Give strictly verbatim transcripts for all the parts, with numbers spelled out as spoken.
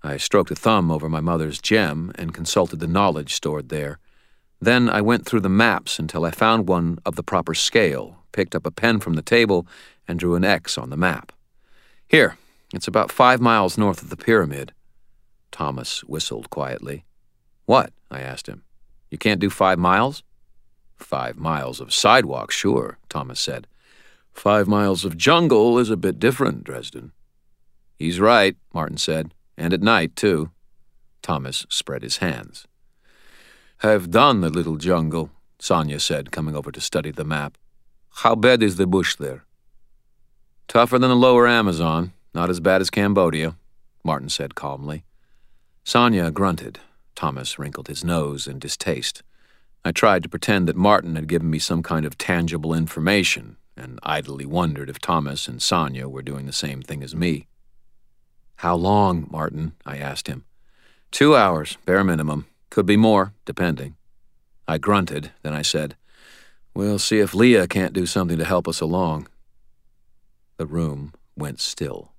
I stroked a thumb over my mother's gem and consulted the knowledge stored there. Then I went through the maps until I found one of the proper scale, picked up a pen from the table, and drew an X on the map. Here, it's about five miles north of the pyramid. Thomas whistled quietly. What? I asked him. You can't do five miles? Five miles of sidewalk, sure, Thomas said. Five miles of jungle is a bit different, Dresden. He's right, Martin said, and at night, too. Thomas spread his hands. I've done the little jungle, Sonia said, coming over to study the map. How bad is the bush there? Tougher than the lower Amazon, not as bad as Cambodia, Martin said calmly. Sonia grunted. Thomas wrinkled his nose in distaste. I tried to pretend that Martin had given me some kind of tangible information, and idly wondered if Thomas and Sonia were doing the same thing as me. How long, Martin? I asked him. Two hours, bare minimum. Could be more, depending. I grunted, then I said, We'll see if Leah can't do something to help us along. The room went still.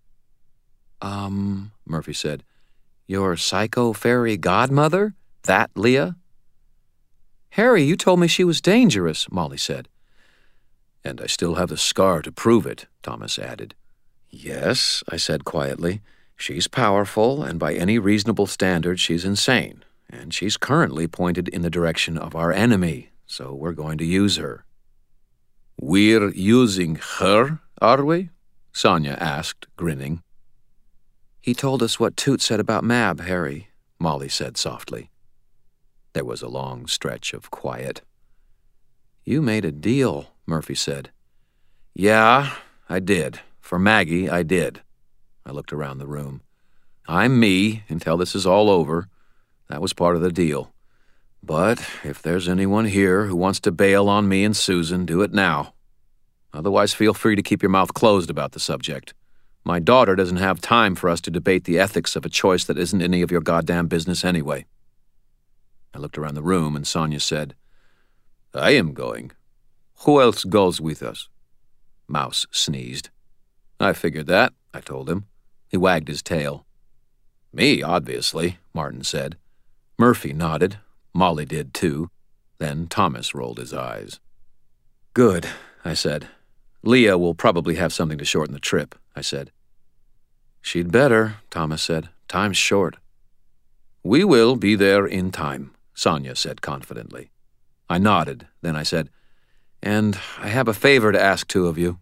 Um, Murphy said, Your psycho-fairy godmother? That Leah? Harry, you told me she was dangerous, Molly said. And I still have the scar to prove it, Thomas added. Yes, I said quietly. She's powerful, and by any reasonable standard, she's insane. And she's currently pointed in the direction of our enemy, so we're going to use her. We're using her, are we? Sonia asked, grinning. He told us what Toot said about Mab, Harry, Molly said softly. There was a long stretch of quiet. You made a deal, Murphy said. Yeah, I did. For Maggie, I did. I looked around the room. I'm me until this is all over. That was part of the deal. But if there's anyone here who wants to bail on me and Susan, do it now. Otherwise, feel free to keep your mouth closed about the subject. My daughter doesn't have time for us to debate the ethics of a choice that isn't any of your goddamn business anyway. I looked around the room and Sonia said, I am going. Who else goes with us? Mouse sneezed. I figured that, I told him. He wagged his tail. Me, obviously, Martin said. Murphy nodded. Molly did, too. Then Thomas rolled his eyes. Good, I said. Leah will probably have something to shorten the trip, I said. She'd better, Thomas said. Time's short. We will be there in time, Sonia said confidently. I nodded. Then I said, And I have a favor to ask two of you.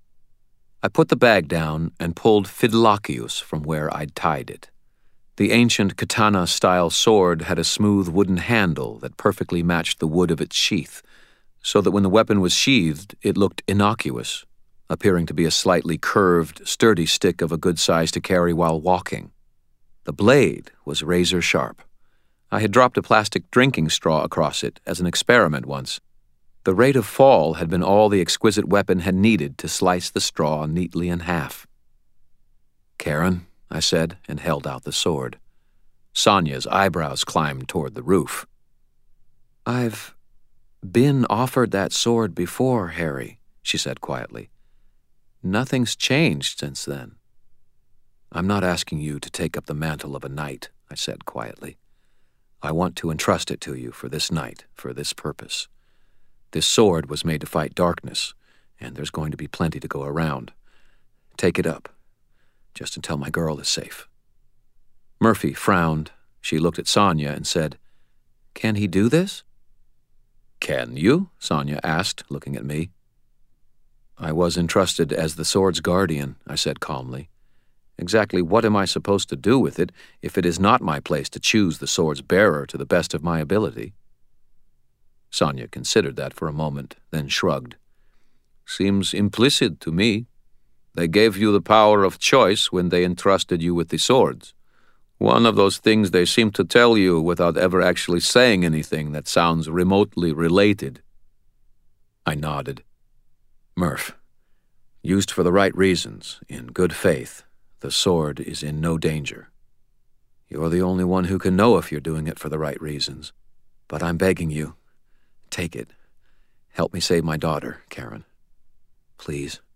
I put the bag down and pulled Fidelicius from where I'd tied it. The ancient katana-style sword had a smooth wooden handle that perfectly matched the wood of its sheath, so that when the weapon was sheathed, it looked innocuous, appearing to be a slightly curved, sturdy stick of a good size to carry while walking. The blade was razor-sharp. I had dropped a plastic drinking straw across it as an experiment once. The rate of fall had been all the exquisite weapon had needed to slice the straw neatly in half. Karen, I said, and held out the sword. Sonia's eyebrows climbed toward the roof. I've been offered that sword before, Harry, she said quietly. Nothing's changed since then. I'm not asking you to take up the mantle of a knight, I said quietly. I want to entrust it to you for this night, for this purpose. This sword was made to fight darkness, and there's going to be plenty to go around. Take it up, just until my girl is safe. Murphy frowned. She looked at Sonia and said, Can he do this? Can you? Sonia asked, looking at me. I was entrusted as the sword's guardian, I said calmly. Exactly what am I supposed to do with it if it is not my place to choose the sword's bearer to the best of my ability? Sonia considered that for a moment, then shrugged. Seems implicit to me. They gave you the power of choice when they entrusted you with the swords. One of those things they seem to tell you without ever actually saying anything that sounds remotely related. I nodded. Murph, used for the right reasons, in good faith, the sword is in no danger. You're the only one who can know if you're doing it for the right reasons. But I'm begging you, take it. Help me save my daughter, Karen. Please.